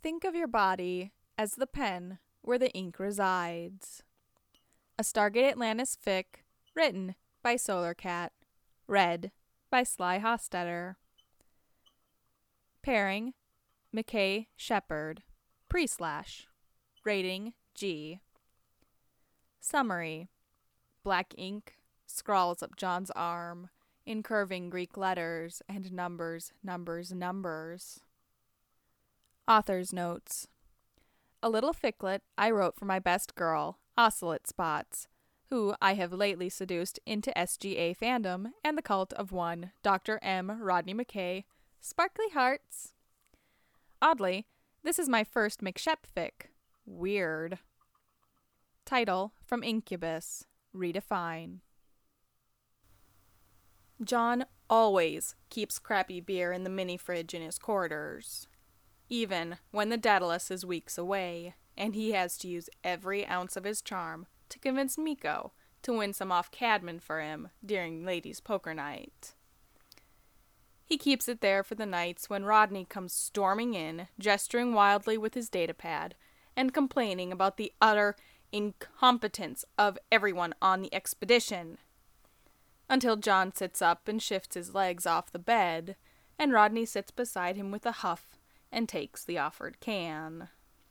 Think of your body as the pen where the ink resides. A Stargate Atlantis fic written by SolarCat, read by Sly Hostetter. Pairing, McKay Shepard, pre-slash, rating G. Summary, black ink scrawls up John's arm in curving Greek letters and numbers. Author's notes. A little ficlet I wrote for my best girl, Ocelot Spots, who I have lately seduced into SGA fandom and the cult of one Dr. M. Rodney McKay, sparkly hearts. Oddly, this is my first McShep fic. Weird. Title from Incubus. Redefine. John always keeps crappy beer in the mini fridge in his quarters, even when the Daedalus is weeks away, and he has to use every ounce of his charm to convince Miko to win some off Cadman for him during ladies' poker night. He keeps it there for the nights when Rodney comes storming in, gesturing wildly with his datapad, and complaining about the utter incompetence of everyone on the expedition. Until John sits up and shifts his legs off the bed, and Rodney sits beside him with a huff and takes the offered can.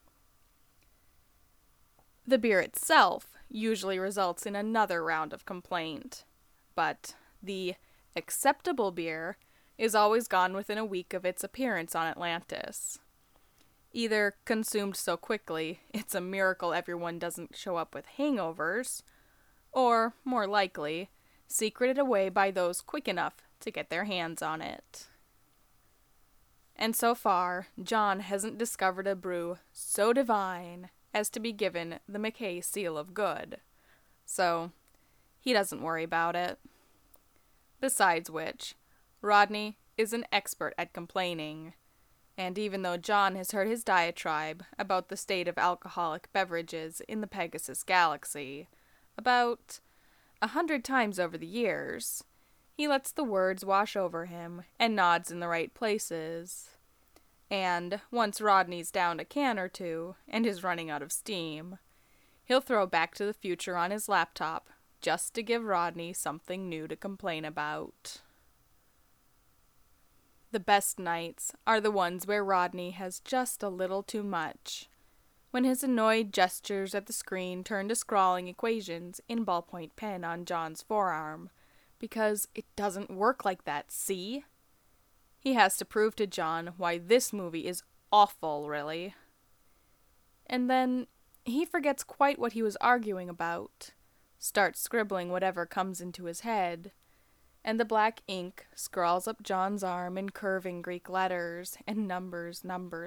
The beer itself usually results in another round of complaint, but the acceptable beer is always gone within a week of its appearance on Atlantis. Either consumed so quickly it's a miracle everyone doesn't show up with hangovers, or, more likely, secreted away by those quick enough to get their hands on it. And so far, John hasn't discovered a brew so divine as to be given the McKay seal of good, so he doesn't worry about it. Besides which, Rodney is an expert at complaining, and even though John has heard his diatribe about the state of alcoholic beverages in the Pegasus Galaxy about 100 times over the years, he lets the words wash over him and nods in the right places. And once Rodney's downed a can or two and is running out of steam, he'll throw Back to the Future on his laptop just to give Rodney something new to complain about. The best nights are the ones where Rodney has just a little too much, when his annoyed gestures at the screen turn to scrawling equations in ballpoint pen on John's forearm, because it doesn't work like that, see? He has to prove to John why this movie is awful, really. And then he forgets quite what he was arguing about, starts scribbling whatever comes into his head, and the black ink scrawls up John's arm in curving Greek letters and numbers,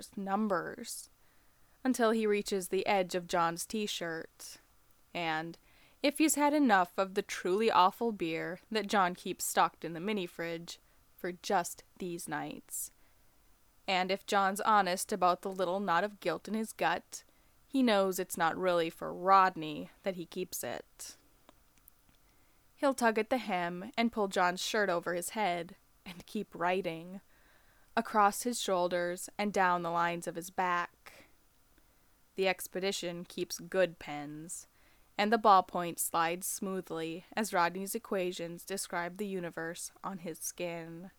until he reaches the edge of John's t-shirt. And if he's had enough of the truly awful beer that John keeps stocked in the mini-fridge for just these nights, and if John's honest about the little knot of guilt in his gut, he knows it's not really for Rodney that he keeps it. He'll tug at the hem and pull John's shirt over his head and keep writing, across his shoulders and down the lines of his back. The expedition keeps good pens, and the ballpoint slides smoothly as Rodney's equations describe the universe on his skin.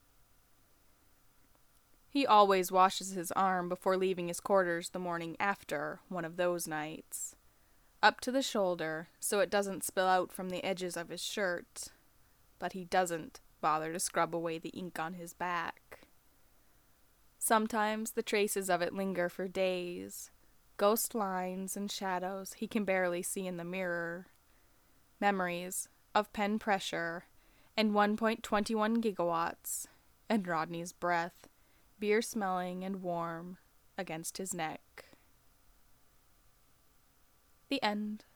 He always washes his arm before leaving his quarters the morning after one of those nights, up to the shoulder so it doesn't spill out from the edges of his shirt, but he doesn't bother to scrub away the ink on his back. Sometimes the traces of it linger for days, ghost lines and shadows he can barely see in the mirror, memories of pen pressure and 1.21 gigawatts, and Rodney's breath, beer-smelling and warm, against his neck. The end.